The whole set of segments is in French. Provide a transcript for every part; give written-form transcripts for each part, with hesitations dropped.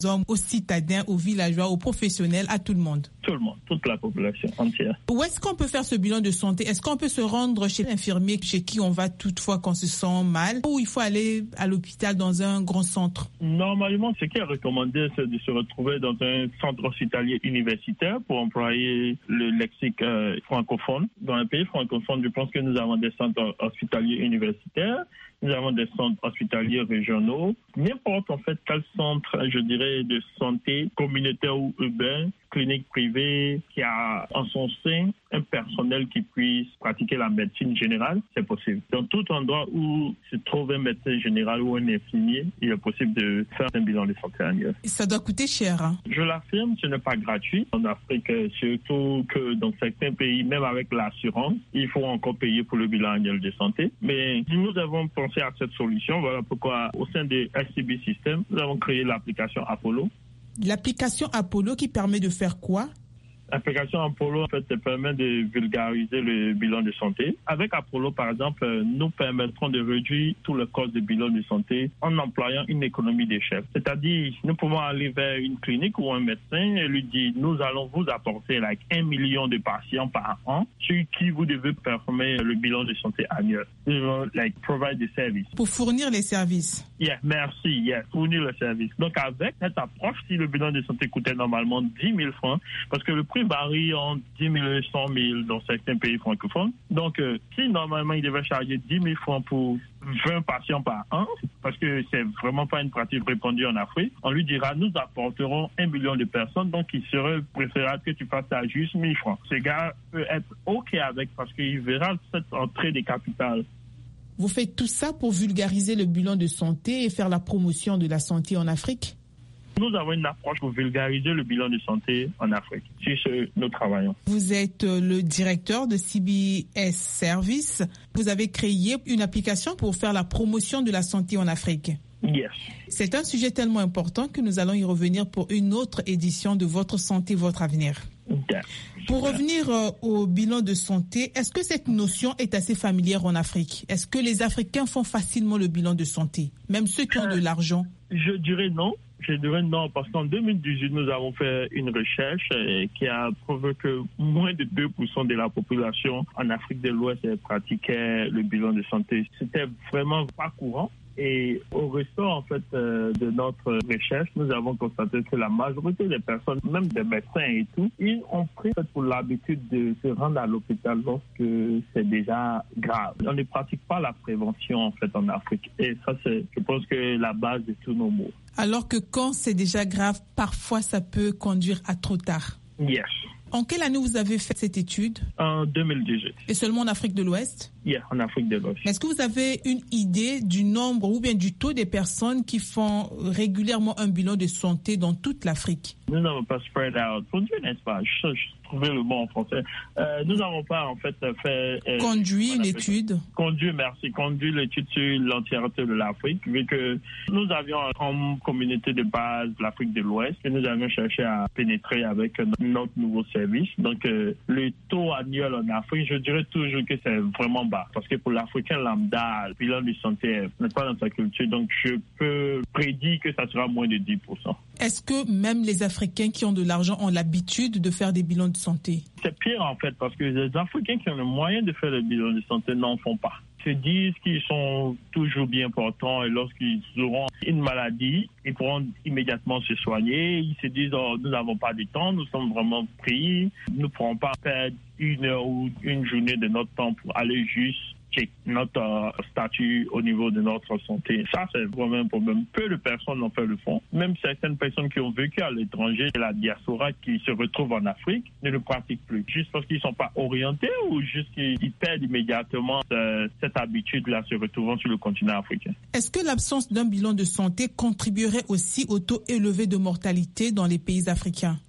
hommes, aux citadins, aux villageois, aux professionnels, à tout le monde? Tout le monde, toute la population entière. Où est-ce qu'on peut faire ce bilan de santé? Est-ce qu'on peut se rendre chez l'infirmier chez qui on va toutefois qu'on se sent mal, ou il faut aller à l'hôpital dans un grand centre? Normalement, ce qui est recommandé, c'est de se retrouver dans un centre hospitalier universitaire pour employer le lexique francophone. Dans un pays francophone, je pense que nous avons des centres hospitaliers universitaires. Nous avons des centres hospitaliers régionaux. N'importe en fait quel centre, je dirais, de santé communautaire ou urbain, clinique privée, qui a en son sein un personnel qui puisse pratiquer la médecine générale, c'est possible. Dans tout endroit où se trouve un médecin général ou un infirmier, il est possible de faire un bilan de santé annuel. Ça doit coûter cher, hein? Je l'affirme, ce n'est pas gratuit. En Afrique, surtout que dans certains pays, même avec l'assurance, il faut encore payer pour le bilan annuel de santé. Mais nous avons pensé à cette solution. Voilà pourquoi, au sein de SCB System, nous avons créé l'application Apollo. L'application Apollo qui permet de faire quoi? L'application Apollo, en fait, permet de vulgariser le bilan de santé. Avec Apollo, par exemple, nous permettrons de réduire tout le cost de bilan de santé en employant une économie d'échelle. C'est-à-dire, nous pouvons aller vers une clinique ou un médecin et lui dire, nous allons vous apporter 1 million de patients par an sur qui vous devez performer le bilan de santé annuel. Provide the service. Pour fournir les services. Merci. Fournir le service. Donc, avec cette approche, si le bilan de santé coûtait normalement 10 000 francs, parce que le prix varie entre 10 000 et 100 000 dans certains pays francophones. Donc, si normalement il devait charger 10 000 francs pour 20 patients par an, parce que c'est vraiment pas une pratique répandue en Afrique, on lui dira, nous apporterons 1 million de personnes, donc il serait préférable que tu fasses ça juste 1 000 francs. Ce gars peut être OK avec parce qu'il verra cette entrée des capitales. Vous faites tout ça pour vulgariser le bilan de santé et faire la promotion de la santé en Afrique? Nous avons une approche pour vulgariser le bilan de santé en Afrique. Sur ce, nous travaillons. Vous êtes le directeur de CBS Service. Vous avez créé une application pour faire la promotion de la santé en Afrique. Yes. C'est un sujet tellement important que nous allons y revenir pour une autre édition de Votre santé, votre avenir. Yeah. Pour revenir au bilan de santé, est-ce que cette notion est assez familière en Afrique? Est-ce que les Africains font facilement le bilan de santé, même ceux qui ont de l'argent? Je dirais non. Parce qu'en 2018, nous avons fait une recherche qui a prouvé que moins de 2% de la population en Afrique de l'Ouest pratiquait le bilan de santé. C'était vraiment pas courant. Et au ressort, en fait, de notre recherche, nous avons constaté que la majorité des personnes, même des médecins et tout, ils ont pris pour l'habitude de se rendre à l'hôpital lorsque c'est déjà grave. On ne pratique pas la prévention, en fait, en Afrique. Et ça, c'est, je pense que la base de tous nos maux. Alors que quand c'est déjà grave, parfois, ça peut conduire à trop tard. Yes. En quelle année vous avez fait cette étude? En 2018. Et seulement en Afrique de l'Ouest? En Afrique de l'Ouest. Est-ce que vous avez une idée du nombre ou bien du taux des personnes qui font régulièrement un bilan de santé dans toute l'Afrique? Nous n'avons pas spread out. Conduit, n'est-ce pas? Je trouvais le mot en français. Nous n'avons pas, en fait, fait... conduit une étude? Conduit l'étude sur l'entièreté de l'Afrique, vu que nous avions comme communauté de base l'Afrique de l'Ouest, et nous avions cherché à pénétrer avec notre nouveau service. Donc, le taux annuel en Afrique, je dirais toujours que c'est vraiment bas. Parce que pour l'Africain lambda, le bilan de santé n'est pas dans sa culture. Donc, je peux prédire que ça sera moins de 10%. Est-ce que même les Africains qui ont de l'argent ont l'habitude de faire des bilans de santé? C'est pire, en fait, parce que les Africains qui ont le moyen de faire des bilans de santé n'en font pas. Se disent qu'ils sont toujours bien portants et lorsqu'ils auront une maladie, ils pourront immédiatement se soigner. Ils se disent, nous n'avons pas de temps, nous sommes vraiment pris, nous ne pourrons pas perdre 1 heure ou une journée de notre temps pour aller juste check notre statut au niveau de notre santé. Ça, c'est vraiment un problème. Peu de personnes en fait le font. Même certaines personnes qui ont vécu à l'étranger, la diaspora qui se retrouve en Afrique, ne le pratiquent plus. Juste parce qu'ils ne sont pas orientés ou juste qu'ils perdent immédiatement cette habitude-là se retrouvant sur le continent africain. Est-ce que l'absence d'un bilan de santé contribuerait aussi au taux élevé de mortalité dans les pays africains?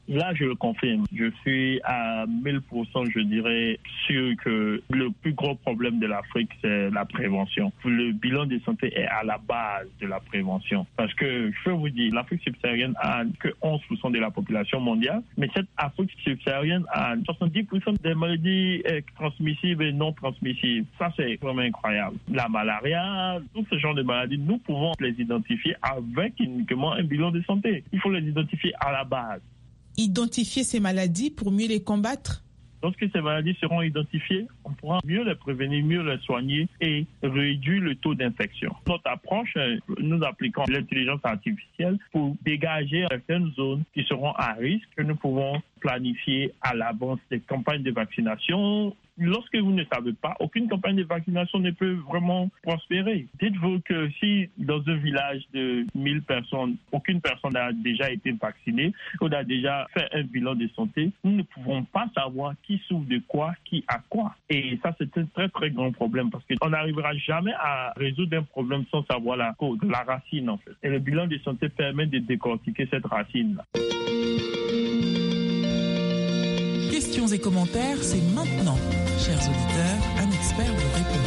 Là, je le confirme. Je suis à 1000%, je dirais, sûr que le plus gros problème de l'Afrique, c'est la prévention. Le bilan de santé est à la base de la prévention. Parce que, je peux vous dire, l'Afrique subsaharienne a que 11% de la population mondiale, mais cette Afrique subsaharienne a 70% des maladies transmissibles et non transmissibles. Ça, c'est vraiment incroyable. La malaria, tout ce genre de maladies, nous pouvons les identifier avec uniquement un bilan de santé. Il faut les identifier à la base. Identifier ces maladies pour mieux les combattre? Lorsque ces maladies seront identifiées, on pourra mieux les prévenir, mieux les soigner et réduire le taux d'infection. Notre approche, nous appliquons l'intelligence artificielle pour dégager certaines zones qui seront à risque que nous pouvons planifier à l'avance des campagnes de vaccination. Lorsque vous ne savez pas, aucune campagne de vaccination ne peut vraiment prospérer. Dites-vous que si dans un village de 1000 personnes, aucune personne n'a déjà été vaccinée ou n'a déjà fait un bilan de santé, nous ne pouvons pas savoir qui souffre de quoi, qui a quoi. Et ça, c'est un très très grand problème parce qu'on n'arrivera jamais à résoudre un problème sans savoir la cause, la racine en fait. Et le bilan de santé permet de décortiquer cette racine-là. Questions et commentaires, c'est maintenant. Chers auditeurs, un expert vous répond.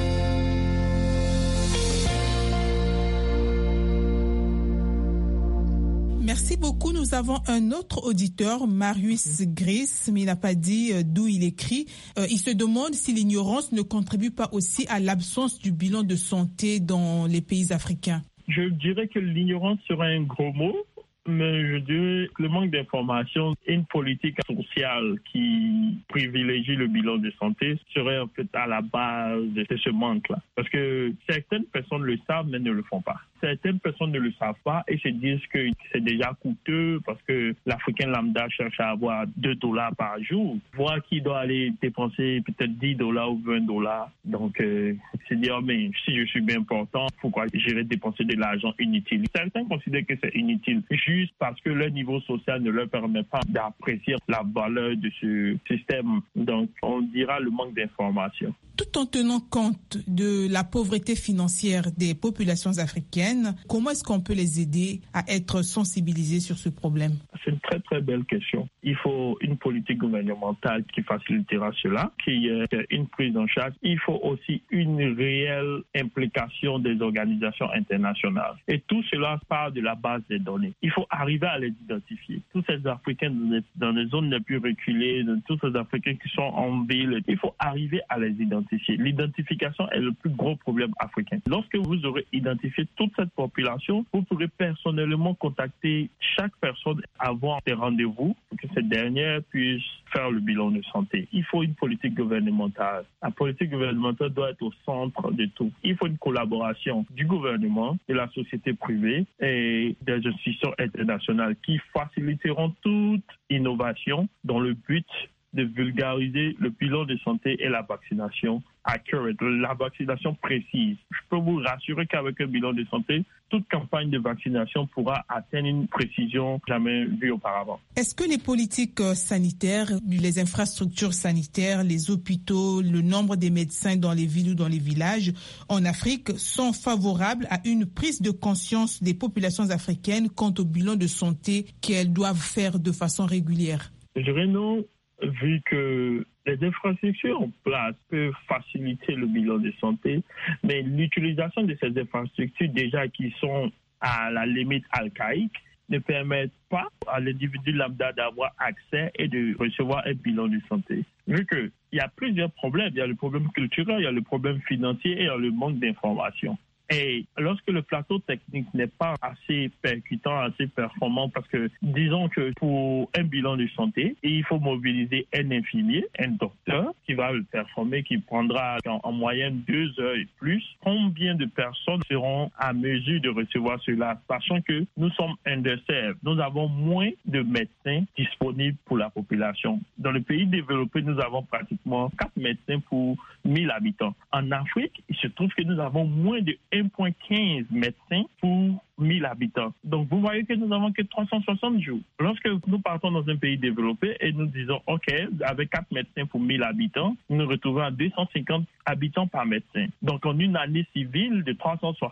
Merci beaucoup. Nous avons un autre auditeur, Marius Gris, mais il n'a pas dit d'où il écrit. Il se demande si l'ignorance ne contribue pas aussi à l'absence du bilan de santé dans les pays africains. Je dirais que l'ignorance serait un gros mot. Mais je dirais que le manque d'information et une politique sociale qui privilégie le bilan de santé serait en fait à la base de ce manque-là. Parce que certaines personnes le savent mais ne le font pas. Certaines personnes ne le savent pas et se disent que c'est déjà coûteux parce que l'Africain lambda cherche à avoir $2 par jour. Voit qu'il doit aller dépenser peut-être $10 ou $20. Donc, se dire, mais si je suis bien portant, pourquoi j'irais dépenser de l'argent inutile? Certains considèrent que c'est inutile juste parce que leur niveau social ne leur permet pas d'apprécier la valeur de ce système. Donc, on dira le manque d'information. Tout en tenant compte de la pauvreté financière des populations africaines, comment est-ce qu'on peut les aider à être sensibilisés sur ce problème? C'est une très très belle question. Il faut une politique gouvernementale qui facilitera cela, qui est une prise en charge. Il faut aussi une réelle implication des organisations internationales. Et tout cela part de la base des données. Il faut arriver à les identifier. Tous ces Africains dans les zones les plus reculées, tous ces Africains qui sont en ville, il faut arriver à les identifier. L'identification est le plus gros problème africain. Lorsque vous aurez identifié toute cette population, vous pourrez personnellement contacter chaque personne avant des rendez-vous pour que cette dernière puisse faire le bilan de santé. Il faut une politique gouvernementale. La politique gouvernementale doit être au centre de tout. Il faut une collaboration du gouvernement, de la société privée et des institutions internationales qui faciliteront toute innovation dans le but de vulgariser le bilan de santé et la vaccination accurate, la vaccination précise. Je peux vous rassurer qu'avec un bilan de santé, toute campagne de vaccination pourra atteindre une précision jamais vue auparavant. Est-ce que les politiques sanitaires, les infrastructures sanitaires, les hôpitaux, le nombre des médecins dans les villes ou dans les villages en Afrique sont favorables à une prise de conscience des populations africaines quant au bilan de santé qu'elles doivent faire de façon régulière? Je dirais non. Vu que les infrastructures en place peuvent faciliter le bilan de santé, mais l'utilisation de ces infrastructures déjà qui sont à la limite archaïque ne permettent pas à l'individu lambda d'avoir accès et de recevoir un bilan de santé. Vu qu'il y a plusieurs problèmes, il y a le problème culturel, il y a le problème financier et il y a le manque d'information. Et lorsque le plateau technique n'est pas assez percutant, assez performant, parce que disons que pour un bilan de santé, il faut mobiliser un infirmier, un docteur qui va le performer, qui prendra en moyenne 2 heures et plus. Combien de personnes seront à mesure de recevoir cela, sachant que nous sommes underserved. Nous avons moins de médecins disponibles pour la population. Dans les pays développés, nous avons pratiquement 4 médecins pour 1000 habitants. En Afrique, il se trouve que nous avons moins de 1,15 médecins pour 1000 habitants. Donc, vous voyez que nous n'avons que 360 jours. Lorsque nous partons dans un pays développé et nous disons, OK, avec 4 médecins pour 1000 habitants, nous nous retrouvons à 250 habitants par médecin. Donc, en une année civile de 360,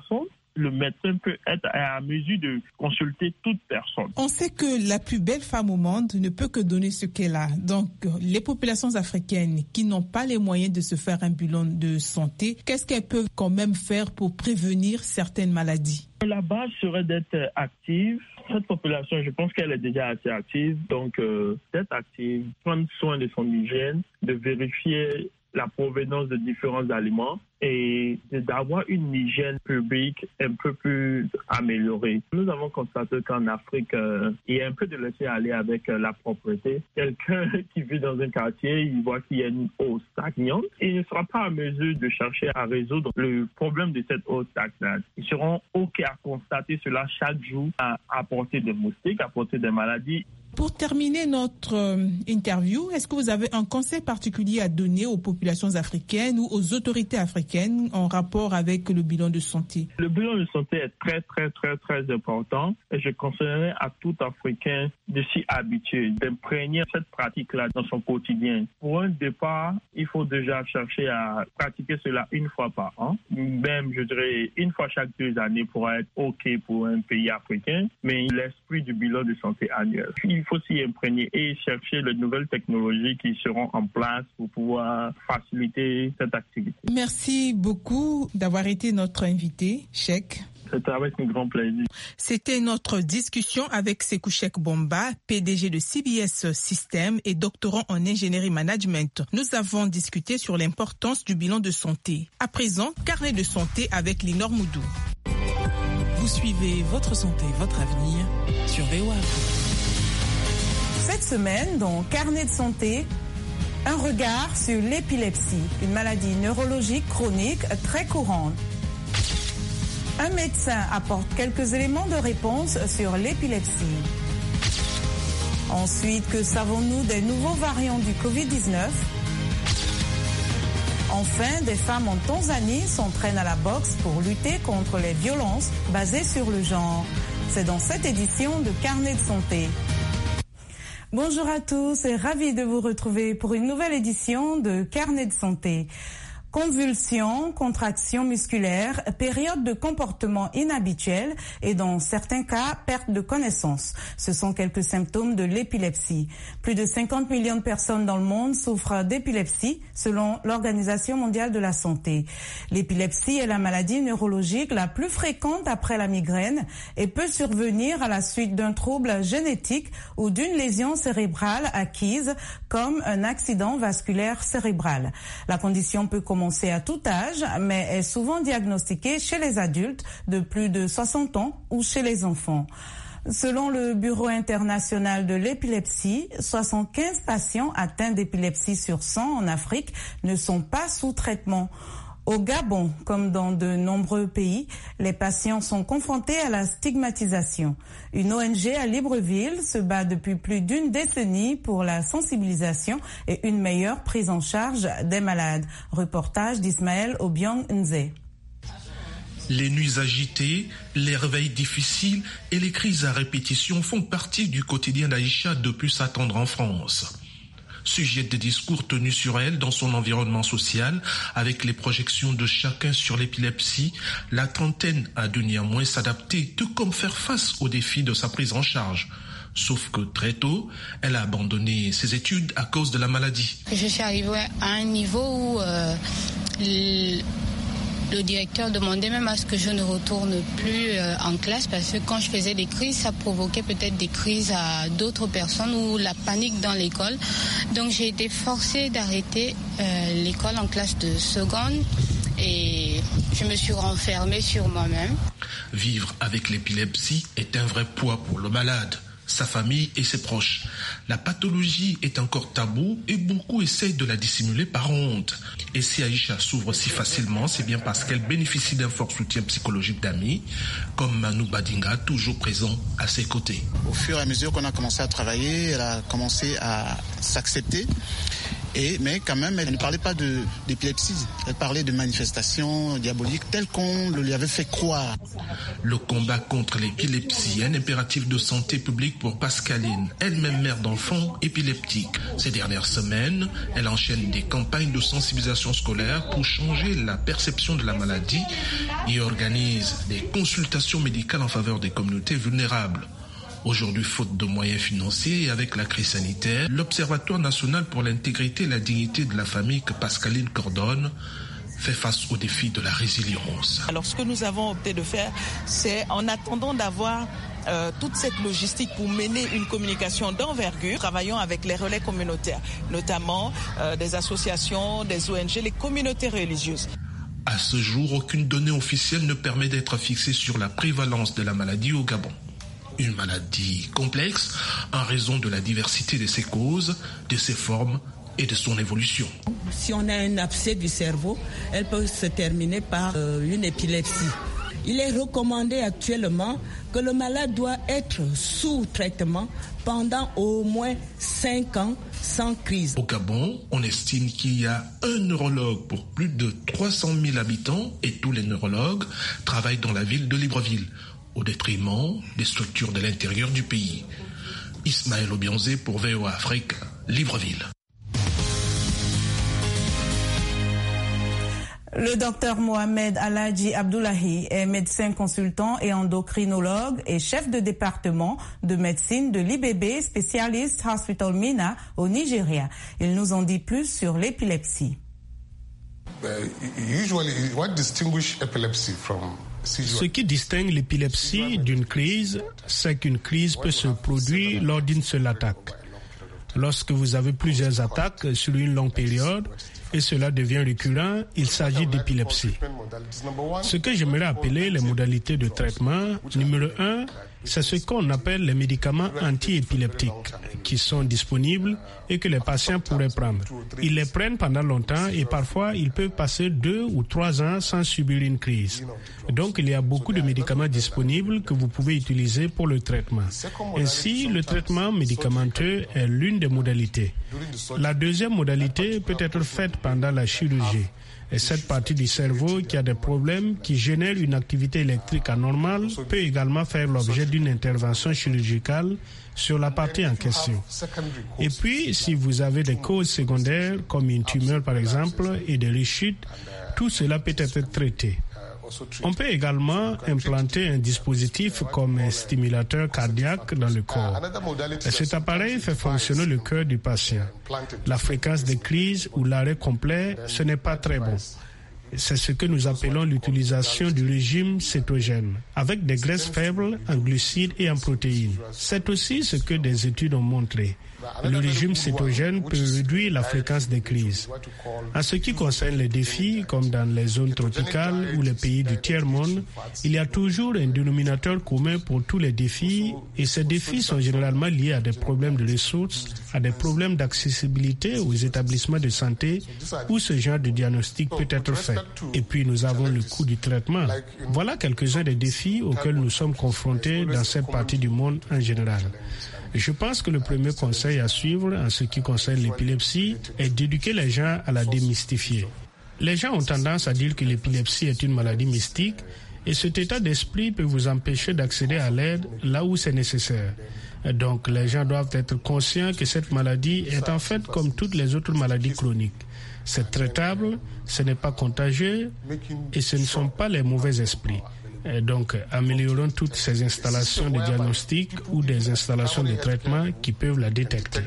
le médecin peut être à mesure de consulter toute personne. On sait que la plus belle femme au monde ne peut que donner ce qu'elle a. Donc, les populations africaines qui n'ont pas les moyens de se faire un bilan de santé, qu'est-ce qu'elles peuvent quand même faire pour prévenir certaines maladies? La base serait d'être active. Cette population, je pense qu'elle est déjà assez active. Donc, d'être active, prendre soin de son hygiène, de vérifier la provenance de différents aliments et d'avoir une hygiène publique un peu plus améliorée. Nous avons constaté qu'en Afrique, il y a un peu de laisser aller avec la propreté. Quelqu'un qui vit dans un quartier, il voit qu'il y a une eau stagnante et il ne sera pas en mesure de chercher à résoudre le problème de cette eau stagnante. Ils seront OK à constater cela chaque jour, à apporter des moustiques, à apporter des maladies. Pour terminer notre interview, est-ce que vous avez un conseil particulier à donner aux populations africaines ou aux autorités africaines en rapport avec le bilan de santé? Le bilan de santé est très important et je conseillerais à tout Africain de s'y habituer, d'imprégner cette pratique-là dans son quotidien. Pour un départ, il faut déjà chercher à pratiquer cela une fois par an. Même, je dirais, une fois chaque 2 années pourra être OK pour un pays africain, mais l'esprit du bilan de santé annuel. Il faut s'y imprégner et chercher les nouvelles technologies qui seront en place pour pouvoir faciliter cette activité. Merci beaucoup d'avoir été notre invité, Cheikh. C'était avec un grand plaisir. C'était notre discussion avec Sékou Cheikh Bomba, PDG de CBS Systems et doctorant en ingénierie management. Nous avons discuté sur l'importance du bilan de santé. À présent, carnet de santé avec Linor Moudou. Vous suivez Votre santé, votre avenir sur VOA Afrique. Cette semaine, dans Carnet de santé, un regard sur l'épilepsie, une maladie neurologique chronique très courante. Un médecin apporte quelques éléments de réponse sur l'épilepsie. Ensuite, que savons-nous des nouveaux variants du Covid-19? Enfin, des femmes en Tanzanie s'entraînent à la boxe pour lutter contre les violences basées sur le genre. C'est dans cette édition de Carnet de santé. Bonjour à tous et ravi de vous retrouver pour une nouvelle édition de Carnet de santé. Convulsions, contractions musculaires, période de comportement inhabituel et dans certains cas, perte de connaissance. Ce sont quelques symptômes de l'épilepsie. Plus de 50 millions de personnes dans le monde souffrent d'épilepsie selon l'Organisation mondiale de la santé. L'épilepsie est la maladie neurologique la plus fréquente après la migraine et peut survenir à la suite d'un trouble génétique ou d'une lésion cérébrale acquise comme un accident vasculaire cérébral. La condition peut commencer à tout âge, mais est souvent diagnostiquée chez les adultes de plus de 60 ans ou chez les enfants. Selon le Bureau international de l'épilepsie, 75 patients atteints d'épilepsie sur 100 en Afrique ne sont pas sous traitement. Au Gabon, comme dans de nombreux pays, les patients sont confrontés à la stigmatisation. Une ONG à Libreville se bat depuis plus d'une décennie pour la sensibilisation et une meilleure prise en charge des malades. Reportage d'Ismaël Obiang Nze. Les nuits agitées, les réveils difficiles et les crises à répétition font partie du quotidien d'Aïcha depuis sa tendre enfance. Sujette de discours tenus sur elle dans son environnement social, avec les projections de chacun sur l'épilepsie, la trentaine a dû néanmoins s'adapter, tout comme faire face aux défis de sa prise en charge. Sauf que très tôt, elle a abandonné ses études à cause de la maladie. Je suis arrivée à un niveau où le directeur demandait même à ce que je ne retourne plus en classe parce que quand je faisais des crises, ça provoquait peut-être des crises à d'autres personnes ou la panique dans l'école. Donc j'ai été forcée d'arrêter l'école en classe de seconde et je me suis renfermée sur moi-même. Vivre avec l'épilepsie est un vrai poids pour le malade, sa famille et ses proches. La pathologie est encore taboue et beaucoup essayent de la dissimuler par honte. Et si Aïcha s'ouvre si facilement, c'est bien parce qu'elle bénéficie d'un fort soutien psychologique d'amis, comme Manu Badinga, toujours présent à ses côtés. Au fur et à mesure qu'on a commencé à travailler, elle a commencé à s'accepter Mais quand même, elle ne parlait pas d'épilepsie. Elle parlait de manifestations diaboliques telles qu'on le lui avait fait croire. Le combat contre l'épilepsie, un impératif de santé publique pour Pascaline, elle-même mère d'enfants épileptiques. Ces dernières semaines, elle enchaîne des campagnes de sensibilisation scolaire pour changer la perception de la maladie et organise des consultations médicales en faveur des communautés vulnérables. Aujourd'hui, faute de moyens financiers et avec la crise sanitaire, l'Observatoire national pour l'intégrité et la dignité de la famille que Pascaline coordonne fait face au défi de la résilience. Alors ce que nous avons opté de faire, c'est en attendant d'avoir toute cette logistique pour mener une communication d'envergure, travaillons avec les relais communautaires, notamment des associations, des ONG, les communautés religieuses. À ce jour, aucune donnée officielle ne permet d'être fixée sur la prévalence de la maladie au Gabon. Une maladie complexe en raison de la diversité de ses causes, de ses formes et de son évolution. Si on a un abcès du cerveau, elle peut se terminer par une épilepsie. Il est recommandé actuellement que le malade doit être sous traitement pendant au moins 5 ans sans crise. Au Gabon, on estime qu'il y a un neurologue pour plus de 300 000 habitants et tous les neurologues travaillent dans la ville de Libreville, au détriment des structures de l'intérieur du pays. Ismaël Obianzé pour VOA Afrique, Libreville. Le docteur Mohamed Aladji Abdoulahi est médecin consultant et endocrinologue et chef de département de médecine de l'IBB Specialist Hospital Minna au Nigeria. Il nous en dit plus sur l'épilepsie. Ce qui distingue l'épilepsie d'une crise, c'est qu'une crise peut se produire lors d'une seule attaque. Lorsque vous avez plusieurs attaques sur une longue période et cela devient récurrent, il s'agit d'épilepsie. Ce que j'aimerais appeler les modalités de traitement, numéro 1, c'est ce qu'on appelle les médicaments antiépileptiques qui sont disponibles et que les patients pourraient prendre. Ils les prennent pendant longtemps et parfois ils peuvent passer 2 ou 3 ans sans subir une crise. Donc il y a beaucoup de médicaments disponibles que vous pouvez utiliser pour le traitement. Ainsi, le traitement médicamenteux est l'une des modalités. La deuxième modalité peut être faite pendant la chirurgie. Et cette partie du cerveau qui a des problèmes, qui génère une activité électrique anormale, peut également faire l'objet d'une intervention chirurgicale sur la partie en question. Et puis, si vous avez des causes secondaires, comme une tumeur par exemple, et des rechutes, tout cela peut être traité. On peut également implanter un dispositif comme un stimulateur cardiaque dans le corps. Et cet appareil fait fonctionner le cœur du patient. La fréquence des crises ou l'arrêt complet, ce n'est pas très bon. C'est ce que nous appelons l'utilisation du régime cétogène, avec des graisses faibles en glucides et en protéines. C'est aussi ce que des études ont montré. Le régime cétogène peut réduire la fréquence des crises. En ce qui concerne les défis, comme dans les zones tropicales ou les pays du tiers-monde, il y a toujours un dénominateur commun pour tous les défis et ces défis sont généralement liés à des problèmes de ressources, à des problèmes d'accessibilité aux établissements de santé où ce genre de diagnostic peut être fait. Et puis nous avons le coût du traitement. Voilà quelques-uns des défis auxquels nous sommes confrontés dans cette partie du monde en général. Je pense que le premier conseil à suivre en ce qui concerne l'épilepsie est d'éduquer les gens à la démystifier. Les gens ont tendance à dire que l'épilepsie est une maladie mystique et cet état d'esprit peut vous empêcher d'accéder à l'aide là où c'est nécessaire. Donc les gens doivent être conscients que cette maladie est en fait comme toutes les autres maladies chroniques. C'est traitable, ce n'est pas contagieux et ce ne sont pas les mauvais esprits. Et donc, améliorons toutes ces installations de diagnostic ou des installations de traitement qui peuvent la détecter.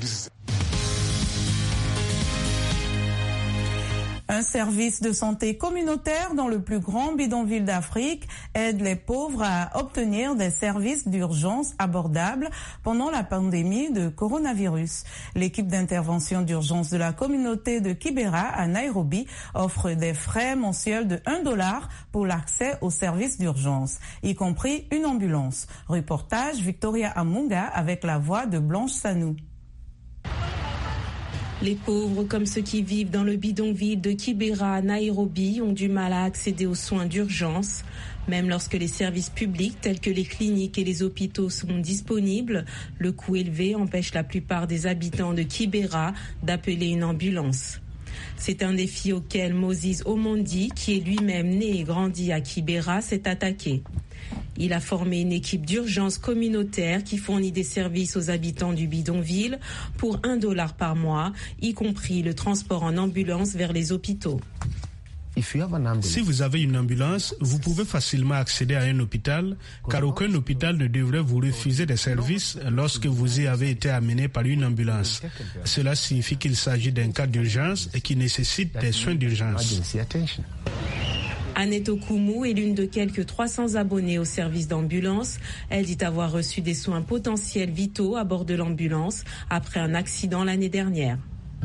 Un service de santé communautaire dans le plus grand bidonville d'Afrique aide les pauvres à obtenir des services d'urgence abordables pendant la pandémie de coronavirus. L'équipe d'intervention d'urgence de la communauté de Kibera à Nairobi offre des frais mensuels de $1 pour l'accès aux services d'urgence, y compris une ambulance. Reportage Victoria Amunga avec la voix de Blanche Sanou. Les pauvres, comme ceux qui vivent dans le bidonville de Kibera à Nairobi, ont du mal à accéder aux soins d'urgence. Même lorsque les services publics tels que les cliniques et les hôpitaux sont disponibles, le coût élevé empêche la plupart des habitants de Kibera d'appeler une ambulance. C'est un défi auquel Moses Omondi, qui est lui-même né et grandi à Kibera, s'est attaqué. Il a formé une équipe d'urgence communautaire qui fournit des services aux habitants du bidonville pour $1 par mois, y compris le transport en ambulance vers les hôpitaux. Si vous avez une ambulance, vous pouvez facilement accéder à un hôpital, car aucun hôpital ne devrait vous refuser des services lorsque vous y avez été amené par une ambulance. Cela signifie qu'il s'agit d'un cas d'urgence et qui nécessite des soins d'urgence. Annette Okumu est l'une de quelques 300 abonnés au service d'ambulance. Elle dit avoir reçu des soins potentiels vitaux à bord de l'ambulance après un accident l'année dernière.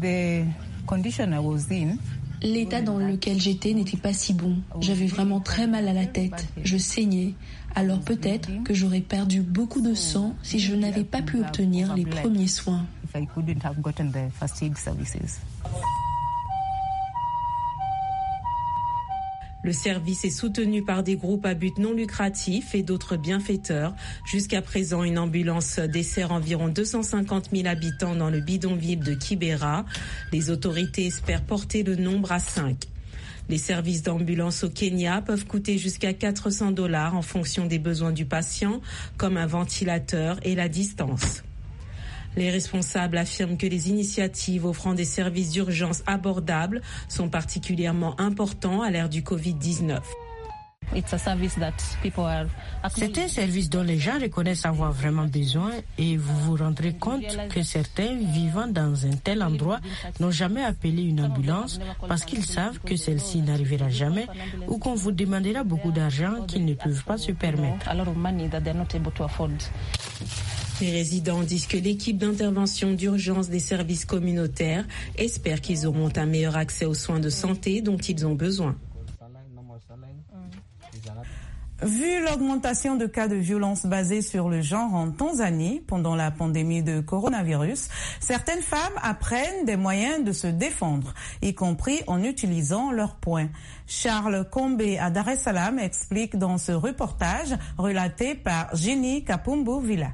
L'état dans lequel j'étais n'était pas si bon. J'avais vraiment très mal à la tête. Je saignais. Alors peut-être que j'aurais perdu beaucoup de sang si je n'avais pas pu obtenir les premiers soins. Le service est soutenu par des groupes à but non lucratif et d'autres bienfaiteurs. Jusqu'à présent, une ambulance dessert environ 250 000 habitants dans le bidonville de Kibera. Les autorités espèrent porter le nombre à 5. Les services d'ambulance au Kenya peuvent coûter jusqu'à $400 en fonction des besoins du patient, comme un ventilateur et la distance. Les responsables affirment que les initiatives offrant des services d'urgence abordables sont particulièrement importants à l'ère du Covid-19. C'est un service dont les gens reconnaissent avoir vraiment besoin et vous vous rendrez compte que certains vivant dans un tel endroit n'ont jamais appelé une ambulance parce qu'ils savent que celle-ci n'arrivera jamais ou qu'on vous demandera beaucoup d'argent qu'ils ne peuvent pas se permettre. Les résidents disent que l'équipe d'intervention d'urgence des services communautaires espère qu'ils auront un meilleur accès aux soins de santé dont ils ont besoin. Vu l'augmentation de cas de violence basée sur le genre en Tanzanie pendant la pandémie de coronavirus, certaines femmes apprennent des moyens de se défendre, y compris en utilisant leurs poings. Charles Combé à Dar es Salaam explique dans ce reportage relaté par Jenny Kapumbu Villa.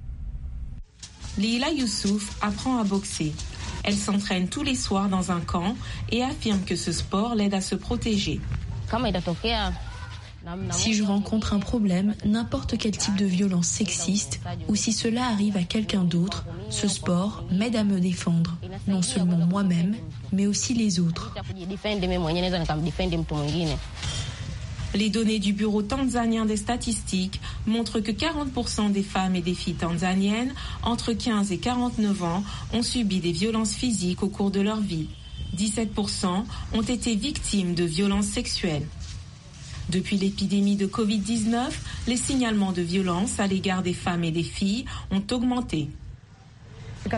Lila Youssouf apprend à boxer. Elle s'entraîne tous les soirs dans un camp et affirme que ce sport l'aide à se protéger. Si je rencontre un problème, n'importe quel type de violence sexiste, ou si cela arrive à quelqu'un d'autre, ce sport m'aide à me défendre, non seulement moi-même, mais aussi les autres. Les données du Bureau tanzanien des statistiques montrent que 40% des femmes et des filles tanzaniennes entre 15 et 49 ans ont subi des violences physiques au cours de leur vie. 17% ont été victimes de violences sexuelles. Depuis l'épidémie de Covid-19, les signalements de violences à l'égard des femmes et des filles ont augmenté. Quand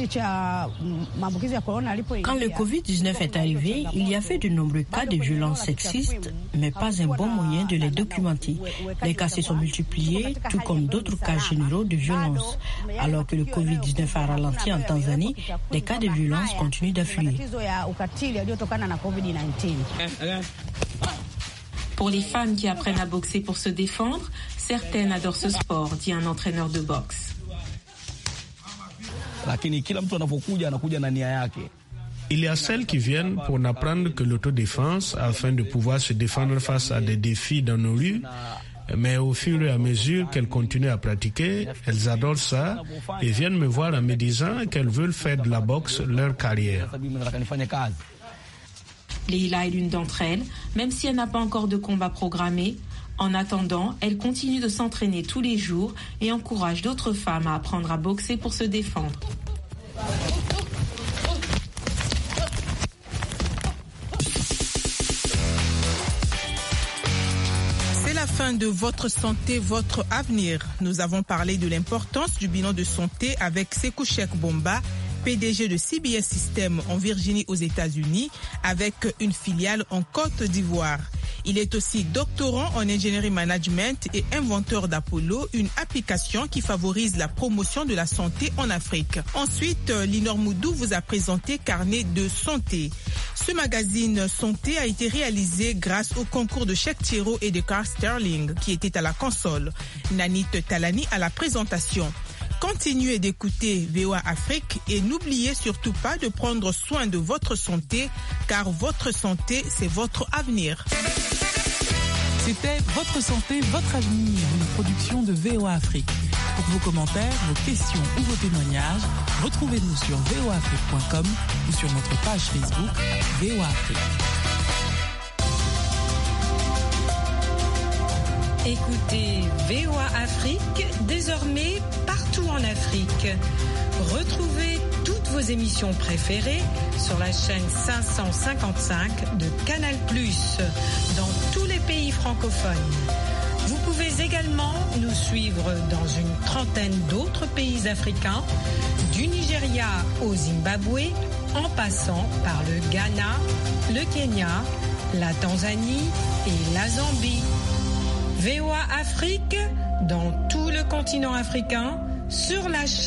le Covid-19 est arrivé, il y avait de nombreux cas de violences sexistes, mais pas un bon moyen de les documenter. Les cas se sont multipliés, tout comme d'autres cas généraux de violence. Alors que le Covid-19 a ralenti en Tanzanie, les cas de violence continuent d'affluer. Pour les femmes qui apprennent à boxer pour se défendre, certaines adorent ce sport, dit un entraîneur de boxe. Il y a celles qui viennent pour n'apprendre que l'autodéfense afin de pouvoir se défendre face à des défis dans nos rues. Mais au fur et à mesure qu'elles continuent à pratiquer, elles adorent ça et viennent me voir en me disant qu'elles veulent faire de la boxe leur carrière. Leila est l'une d'entre elles, même si elle n'a pas encore de combat programmé. En attendant, elle continue de s'entraîner tous les jours et encourage d'autres femmes à apprendre à boxer pour se défendre. C'est la fin de Votre santé, votre avenir. Nous avons parlé de l'importance du bilan de santé avec Sékou Cheikh Bomba, PDG de CBS System en Virginie aux États-Unis avec une filiale en Côte d'Ivoire. Il est aussi doctorant en ingénierie management et inventeur d'Apollo, une application qui favorise la promotion de la santé en Afrique. Ensuite, Linor Moudou vous a présenté Carnet de santé. Ce magazine santé a été réalisé grâce au concours de Cheikh Thiro et de Carl Sterling qui étaient à la console. Nanit Talani à la présentation. Continuez d'écouter VOA Afrique et n'oubliez surtout pas de prendre soin de votre santé car votre santé, c'est votre avenir. C'était Votre santé, votre avenir, une production de VOA Afrique. Pour vos commentaires, vos questions ou vos témoignages, retrouvez-nous sur voaafrique.com ou sur notre page Facebook VOA Afrique. Écoutez VOA Afrique désormais partout en Afrique. Retrouvez toutes vos émissions préférées sur la chaîne 555 de Canal+, dans tous les pays francophones. Vous pouvez également nous suivre dans une trentaine d'autres pays africains, du Nigeria au Zimbabwe, en passant par le Ghana, le Kenya, la Tanzanie et la Zambie. VOA Afrique, dans tout le continent africain, sur la chaîne